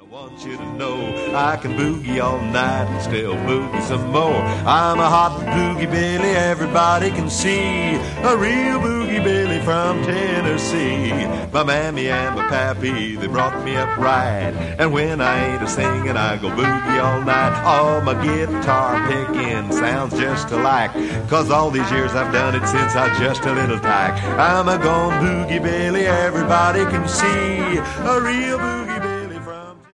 Want you to know I can boogie all night and still boogie some more. I'm a hot boogie Billy, everybody can see. A real boogie Billy from Tennessee. My mammy and my pappy, they brought me up right. And when I ain't a-singing, I go boogie all night. Oh, my guitar picking sounds just alike. 'Cause all these years I've done it since I was just a little tyke. I'm a gone boogie Billy, everybody can see. A real boogie